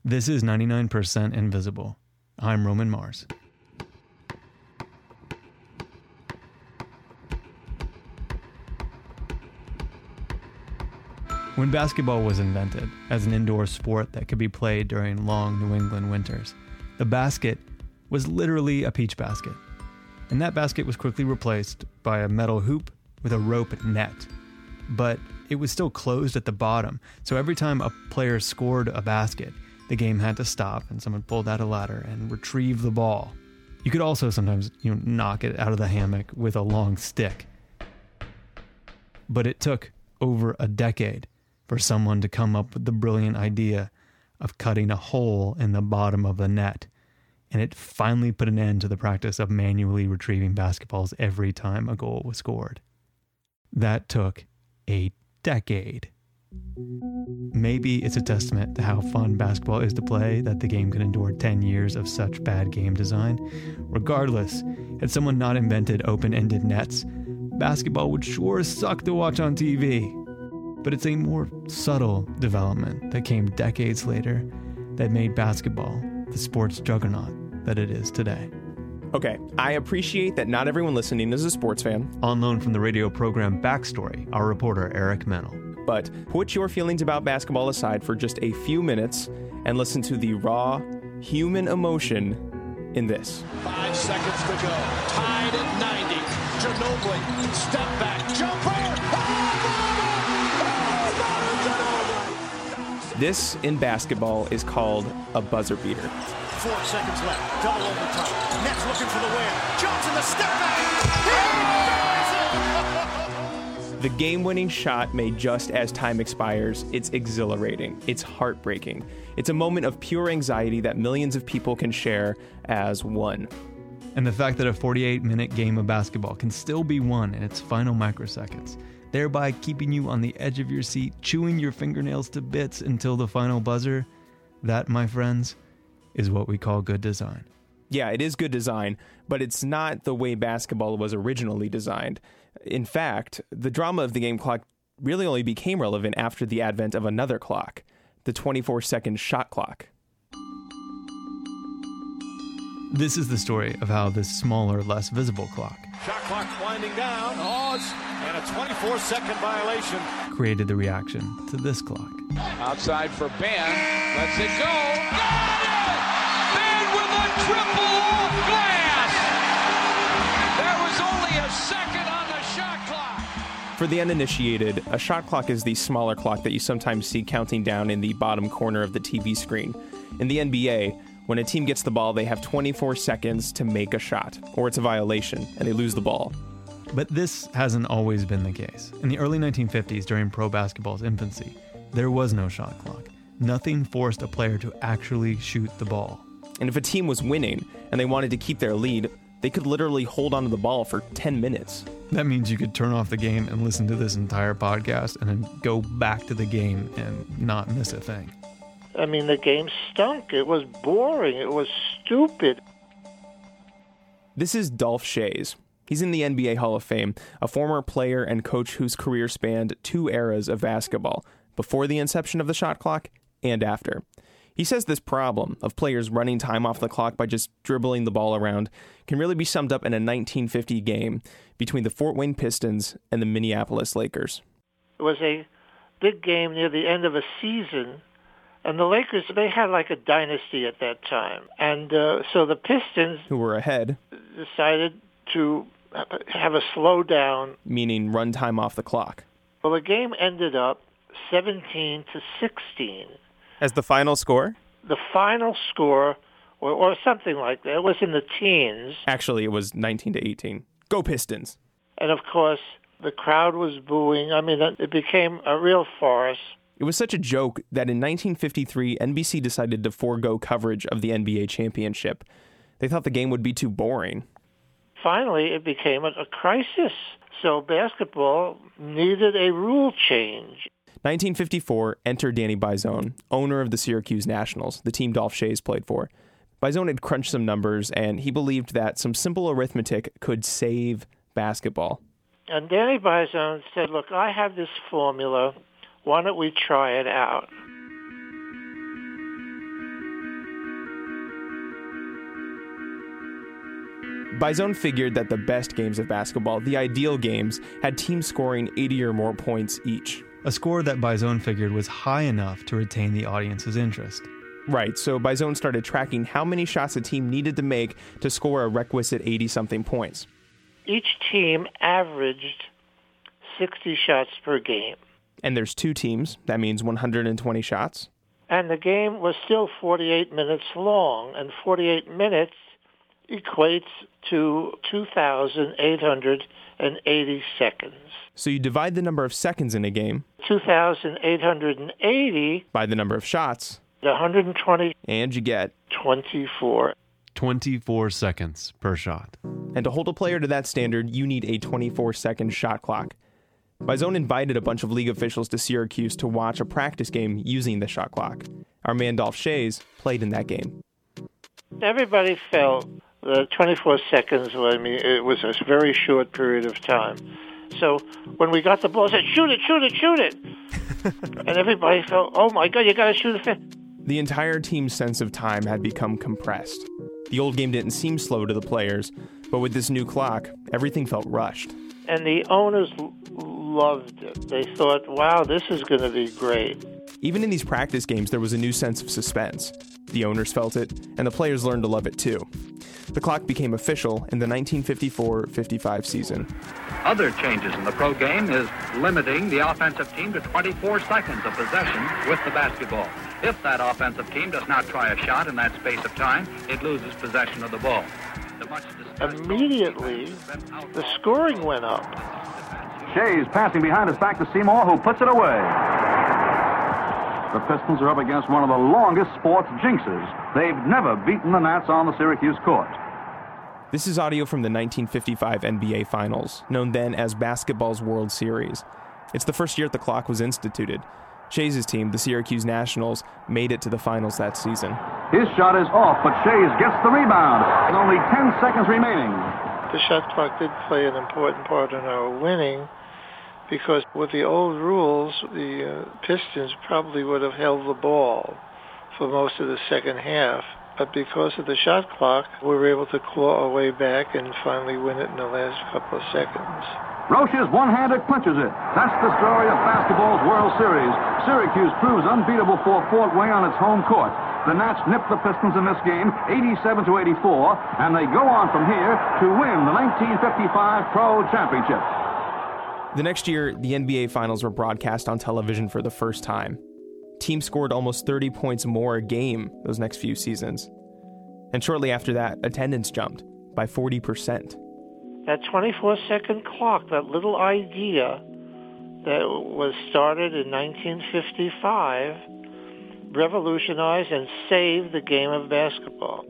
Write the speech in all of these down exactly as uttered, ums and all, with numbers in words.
This is ninety-nine percent Invisible. I'm Roman Mars. When basketball was invented as an indoor sport that could be played during long New England winters, the basket was literally a peach basket. And that basket was quickly replaced by a metal hoop with a rope net. But it was still closed at the bottom, so every time a player scored a basket, the game had to stop and someone pulled out a ladder and retrieve the ball. You could also sometimes, you know, knock it out of the hammock with a long stick. But it took over a decade for someone to come up with the brilliant idea of cutting a hole in the bottom of the net. And it finally put an end to the practice of manually retrieving basketballs every time a goal was scored. That took a decade. Maybe it's a testament to how fun basketball is to play that the game can endure ten years of such bad game design. Regardless, had someone not invented open-ended nets, basketball would sure suck to watch on T V. But it's a more subtle development that came decades later that made basketball the sports juggernaut that it is today. Okay, I appreciate that not everyone listening is a sports fan. On loan from the radio program Backstory, our reporter Eric Mennel. But put your feelings about basketball aside for just a few minutes and listen to the raw human emotion in this. Five seconds to go. Tied at ninety. Ginobili, step back, jumper. This in basketball is called a buzzer beater. Four seconds left. Double overtime. Nets looking for the win. Jones in the step back. The game-winning shot made just as time expires. It's exhilarating. It's heartbreaking. It's a moment of pure anxiety that millions of people can share as one. And the fact that a forty-eight minute game of basketball can still be won in its final microseconds, thereby keeping you on the edge of your seat, chewing your fingernails to bits until the final buzzer, that, my friends, is what we call good design. Yeah, it is good design, but it's not the way basketball was originally designed. In fact, the drama of the game clock really only became relevant after the advent of another clock, the twenty-four second shot clock. This is the story of how this smaller, less visible clock, Shot clock winding down. Pause. And a twenty-four second violation. created the reaction to this clock. Outside for Ben. Lets it go. Got it! Ben with a triple off glass. There was only a second on the shot clock. For the uninitiated, a shot clock is the smaller clock that you sometimes see counting down in the bottom corner of the T V screen. In the N B A, when a team gets the ball, they have twenty-four seconds to make a shot, or it's a violation, and they lose the ball. But this hasn't always been the case. In the early nineteen fifties, during pro basketball's infancy, there was no shot clock. Nothing forced a player to actually shoot the ball. And if a team was winning and they wanted to keep their lead, they could literally hold onto the ball for ten minutes. That means you could turn off the game and listen to this entire podcast and then go back to the game and not miss a thing. I mean, the game stunk. It was boring. It was stupid. This is Dolph Schayes. He's in the N B A Hall of Fame, a former player and coach whose career spanned two eras of basketball, before the inception of the shot clock and after. He says this problem of players running time off the clock by just dribbling the ball around can really be summed up in a nineteen fifty game between the Fort Wayne Pistons and the Minneapolis Lakers. It was a big game near the end of a season, and the Lakers, they had like a dynasty at that time. And uh, so the Pistons, who were ahead, decided to have a slowdown, meaning run time off the clock. Well, the game ended up seventeen to sixteen. As the final score? The final score, or, or something like that, it was in the teens. Actually, it was nineteen to eighteen. Go Pistons. And of course, the crowd was booing. I mean, it became a real farce. It was such a joke that in nineteen fifty-three, N B C decided to forego coverage of the N B A championship. They thought the game would be too boring. Finally, it became a, a crisis. So basketball needed a rule change. nineteen fifty-four, enter Danny Bizone, owner of the Syracuse Nationals, the team Dolph Schayes played for. Bizone had crunched some numbers, and he believed that some simple arithmetic could save basketball. And Danny Bizone said, look, I have this formula. Why don't we try it out? Bizone figured that the best games of basketball, the ideal games, had teams scoring eighty or more points each. A score that Bizone figured was high enough to retain the audience's interest. Right, so Bizone started tracking how many shots a team needed to make to score a requisite eighty-something points. Each team averaged sixty shots per game. And there's two teams. That means one hundred twenty shots. And the game was still forty-eight minutes long, and forty-eight minutes equates to two thousand eight hundred eighty seconds. So you divide the number of seconds in a game two thousand eight hundred eighty by the number of shots, one hundred twenty, and you get twenty-four. twenty-four seconds per shot. And to hold a player to that standard, you need a twenty-four second shot clock. Bizone invited a bunch of league officials to Syracuse to watch a practice game using the shot clock. Our man Dolph Schayes played in that game. Everybody felt that twenty-four seconds, I mean, it was a very short period of time. So when we got the ball, I said, shoot it, shoot it, shoot it. And everybody felt, oh my God, you got to shoot it. The entire team's sense of time had become compressed. The old game didn't seem slow to the players, but with this new clock, everything felt rushed. And the owners l- loved it. They thought, wow, this is going to be great. Even in these practice games, there was a new sense of suspense. The owners felt it, and the players learned to love it too. The clock became official in the nineteen fifty-four fifty-five season. Other changes in the pro game is limiting the offensive team to twenty-four seconds of possession with the basketball. If that offensive team does not try a shot in that space of time, it loses possession of the ball. The much Immediately, the scoring went up. Schayes passing behind his back to Seymour, who puts it away. The Pistons are up against one of the longest sports jinxes. They've never beaten the Nats on the Syracuse court. This is audio from the nineteen fifty-five N B A Finals, known then as basketball's World Series. It's the first year the clock was instituted. Schayes' team, the Syracuse Nationals, made it to the finals that season. His shot is off, but Schayes gets the rebound. With only ten seconds remaining. The shot clock did play an important part in our winning, because with the old rules, the uh, Pistons probably would have held the ball for most of the second half. But because of the shot clock, we were able to claw our way back and finally win it in the last couple of seconds. Roche's one-handed clinches it. That's the story of basketball's World Series. Syracuse proves unbeatable for Fort Wayne on its home court. The Nats nipped the Pistons in this game, eighty-seven to eighty-four, and they go on from here to win the nineteen fifty-five Pro Championship. The next year, the N B A Finals were broadcast on television for the first time. Teams scored almost thirty points more a game those next few seasons. And shortly after that, attendance jumped by forty percent. That twenty-four second clock, that little idea that was started in nineteen fifty-five, revolutionized and saved the game of basketball.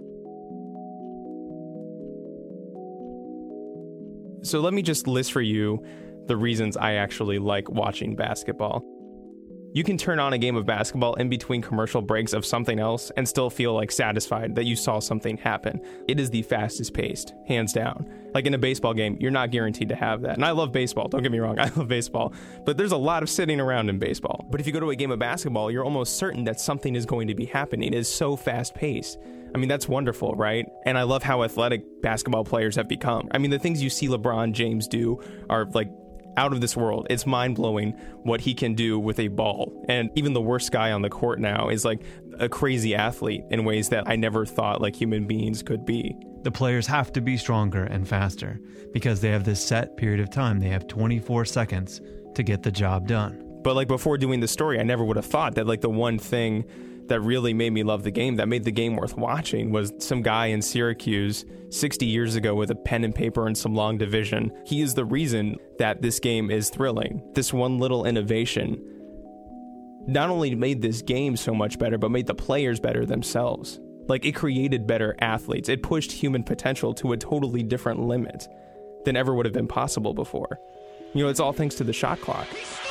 So let me just list for you the reasons I actually like watching basketball. You can turn on a game of basketball in between commercial breaks of something else and still feel like satisfied that you saw something happen. It is the fastest paced, hands down. Like in a baseball game, you're not guaranteed to have that. And I love baseball, don't get me wrong, I love baseball. But there's a lot of sitting around in baseball. But if you go to a game of basketball, you're almost certain that something is going to be happening. It is so fast paced. I mean, that's wonderful, right? And I love how athletic basketball players have become. I mean, the things you see LeBron James do are like out of this world. It's mind-blowing what he can do with a ball. And even the worst guy on the court now is like a crazy athlete in ways that I never thought like human beings could be. The players have to be stronger and faster because they have this set period of time. They have twenty-four seconds to get the job done. But like before doing the story, I never would have thought that like the one thing that really made me love the game, that made the game worth watching, was some guy in Syracuse sixty years ago with a pen and paper and some long division. He is the reason that this game is thrilling. This one little innovation not only made this game so much better, but made the players better themselves. Like, it created better athletes. It pushed human potential to a totally different limit than ever would have been possible before. You know, it's all thanks to the shot clock.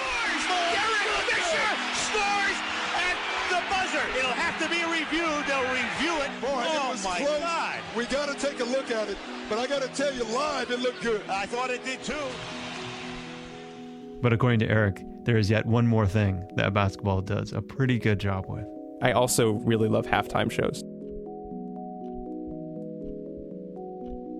We got to take a look at it, but I got to tell you, live, it looked good. I thought it did too. But according to Eric, there is yet one more thing that basketball does a pretty good job with. I also really love halftime shows.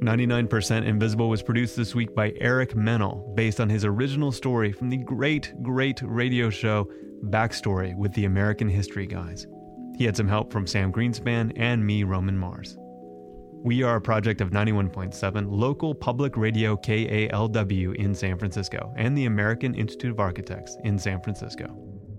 ninety-nine percent Invisible was produced this week by Eric Mennel, based on his original story from the great, great radio show Backstory with the American History Guys. He had some help from Sam Greenspan and me, Roman Mars. We are a project of ninety-one point seven local public radio K A L W in San Francisco and the American Institute of Architects in San Francisco.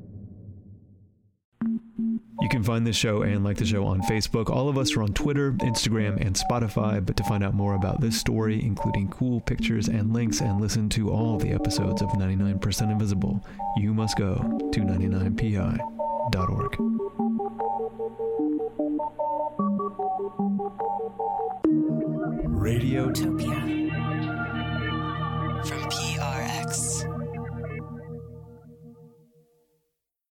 You can find this show and like the show on Facebook. All of us are on Twitter, Instagram, and Spotify. But to find out more about this story, including cool pictures and links, and listen to all the episodes of ninety-nine percent Invisible, you must go to ninety-nine P I dot org. Radiotopia from P R X.